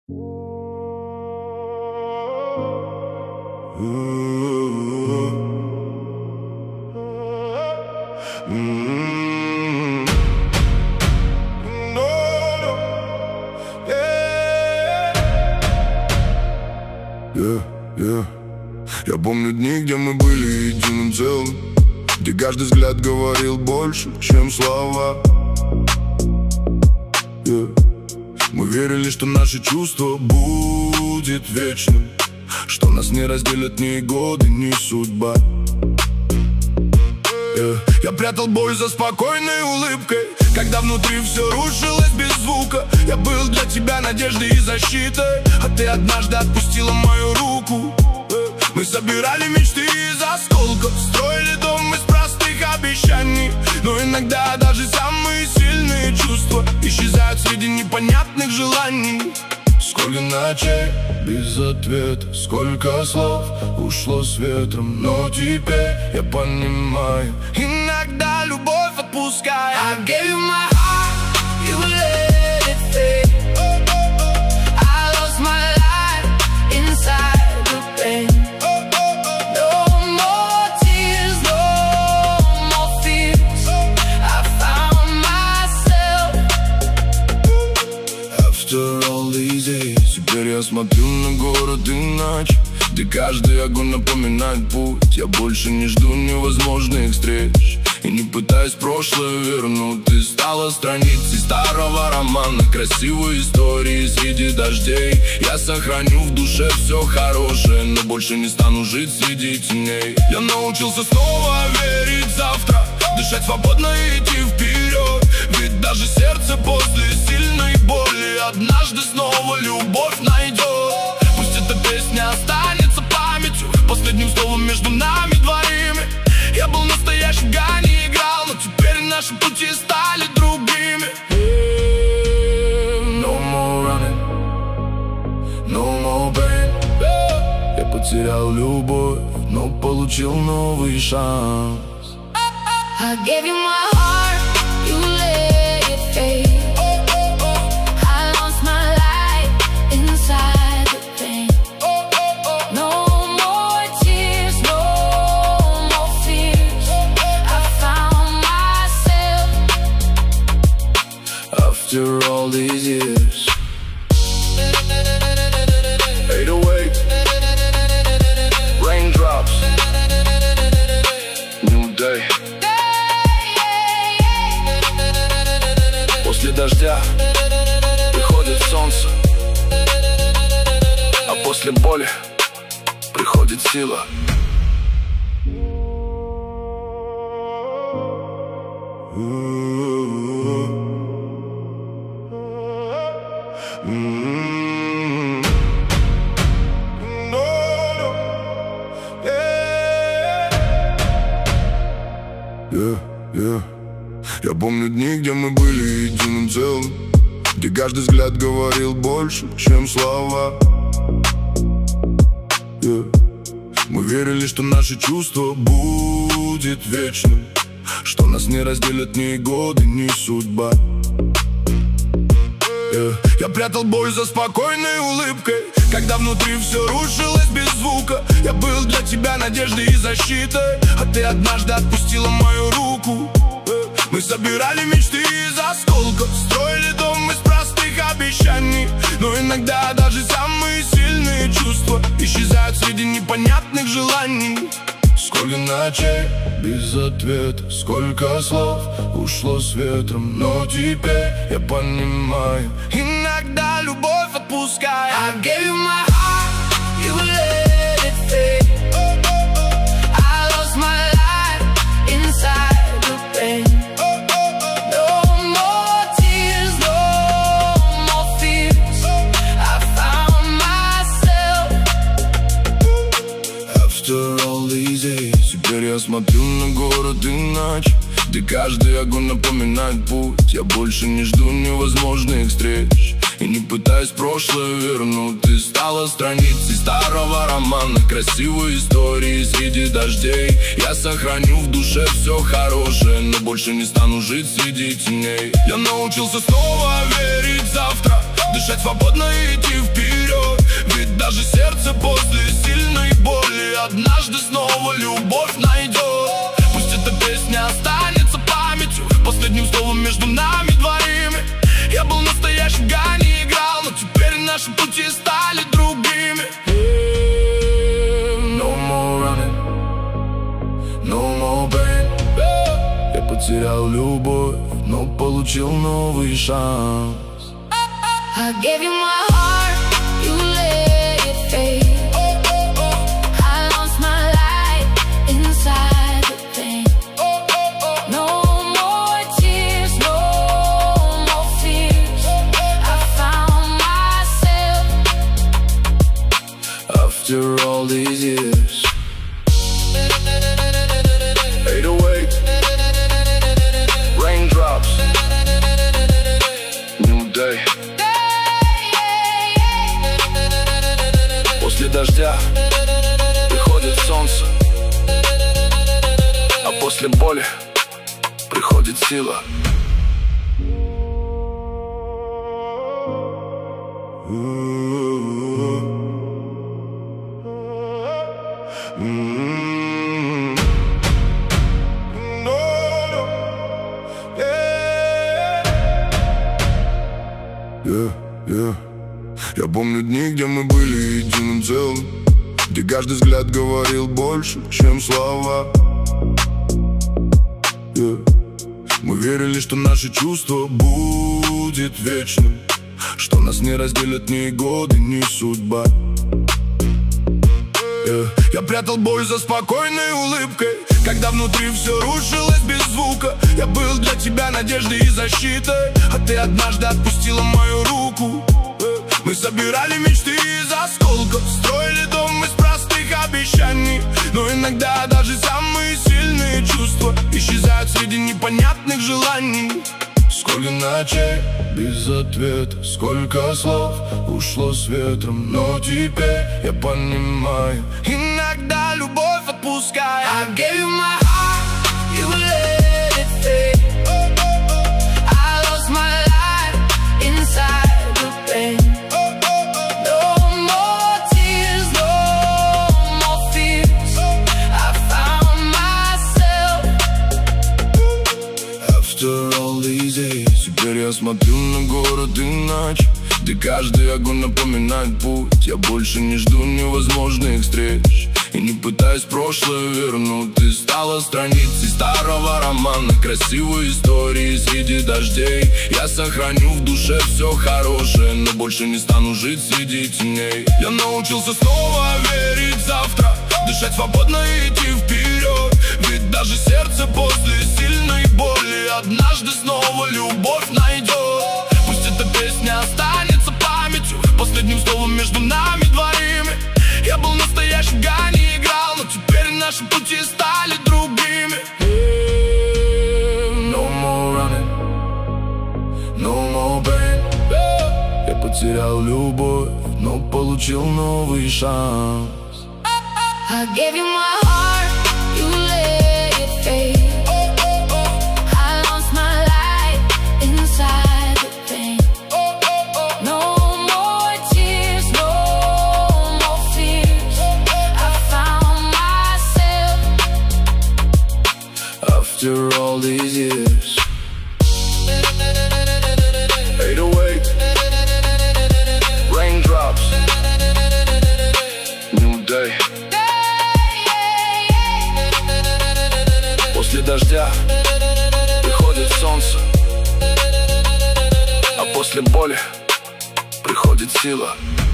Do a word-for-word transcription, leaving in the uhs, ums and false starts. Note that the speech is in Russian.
Yeah, yeah. Я помню дни, где мы были единым целым, где каждый взгляд говорил больше, чем слова. Yeah. Мы верили, что наше чувство будет вечным, что нас не разделят ни годы, ни судьба. Yeah. Я прятал боль за спокойной улыбкой, когда внутри все рушилось без звука. Я был для тебя надеждой и защитой, а ты однажды отпустила мою руку. Yeah. Мы собирали мечты из осколков, строили дом из простых обещаний. Но иногда даже самые сильные чувства исчезают среди непонятных желаний. Сколько ночей без ответа, сколько слов ушло с ветром, но теперь я понимаю, иногда любовь отпускает. I gave you my heart, you let it fade. I lost my life inside the pain. No more tears, no more fears. I found myself after all these years. Теперь я смотрю на город иначе, где каждый огонь напоминает путь. Я больше не жду невозможных встреч и не пытаюсь прошлое вернуть. Ты стала страницей старого романа, красивой истории среди дождей. Я сохраню в душе все хорошее, но больше не стану жить среди теней. Я научился снова верить в завтра, дышать свободно и идти вперед. Ведь даже сердце после сильной боли однажды снова любовь найдет. Пусть эта песня останется памятью, последним словом между нами двоими. Я был настоящим, не играл, но теперь наши пути стали другими. No more running, no more pain. Я потерял любовь, но получил новый шанс. I gave you my heart, you let it fade. I lost my life inside the pain. No more tears, no more fears. I found myself after all these years. eight oh eight, raindrops, new day. После дождя приходит солнце, а после боли приходит сила. Yeah, yeah. Я помню дни, где мы были единым целым, где каждый взгляд говорил больше, чем слова. Yeah. Мы верили, что наше чувство будет вечным, что нас не разделят ни годы, ни судьба. Yeah. Я прятал боль за спокойной улыбкой, когда внутри все рушилось без звука. Я был для тебя надеждой и защитой, а ты однажды отпустила мою руку. Мы собирали мечты из осколков, строили дом из простых обещаний. Но иногда даже самые сильные чувства исчезают среди непонятных желаний. Сколько ночей без ответа, сколько слов ушло с ветром, но теперь я понимаю, иногда любовь отпускает. I gave you my heart, you let it fade. I lost my life inside the pain. No more tears, no more fears. I found myself after all these years. Теперь я смотрю на город иначе, где каждый огонь напоминает путь. Я больше не жду невозможных встреч и не пытаюсь прошлое вернуть. Ты стала страницей старого романа, красивой истории среди дождей. Я сохраню в душе все хорошее, но больше не стану жить среди теней. Я научился снова верить в завтра, дышать свободно и идти вперед. Ведь даже сердце после сильной боли однажды снова любовь найдет. Пусть эта песня останется памятью, последним словом между нами двоими. Я был настоящим, гани играл, но теперь наши пути стали другими. No more running, no more pain. Я потерял любовь, но получил новый шанс. I gave you my heart, you let it fade. I lost my life inside the pain. No more tears, no more fears. I found myself after all these years. eight oh eight, raindrops, new day. После дождя приходит солнце, а после боли приходит сила. Yeah, yeah. Я помню дни, где мы были единым целым, где каждый взгляд говорил больше, чем слова. Yeah. Мы верили, что наше чувство будет вечным, что нас не разделят ни годы, ни судьба. Yeah. Я прятал боль за спокойной улыбкой, когда внутри все рушилось без звука. Я был для тебя надеждой и защитой, а ты однажды отпустила мою руку. Мы собирали мечты из осколков, строили дом из простых обещаний. Но иногда даже самые сильные чувства исчезают среди непонятных желаний. Сколько ночей без ответа, сколько слов ушло с ветром. Но теперь я понимаю, иногда любовь отпускает. I gave you my heart, you let it fade. I lost my life inside the pain. Теперь я смотрю на город иначе, где каждый огонь напоминает путь. Я больше не жду невозможных встреч и не пытаюсь прошлое вернуть. Ты стала страницей старого романа, красивой истории среди дождей. Я сохраню в душе все хорошее, но больше не стану жить среди теней. Я научился снова верить в завтра, дышать свободно и идти вперед. Ведь даже сердце после сильной боли однажды снова любовь найдет. Пусть эта песня останется памятью, последним словом между нами двоими. Я был настоящим, гани играл, но теперь наши пути стали другими. No more running, no more pain. Я потерял любовь, но получил новый шанс. I gave you my heart, you let it fade. I lost my life inside the pain. No more tears, no more fears. I found myself after all these years. eight oh eight, raindrops, new day. После дождя приходит солнце, а после боли приходит сила.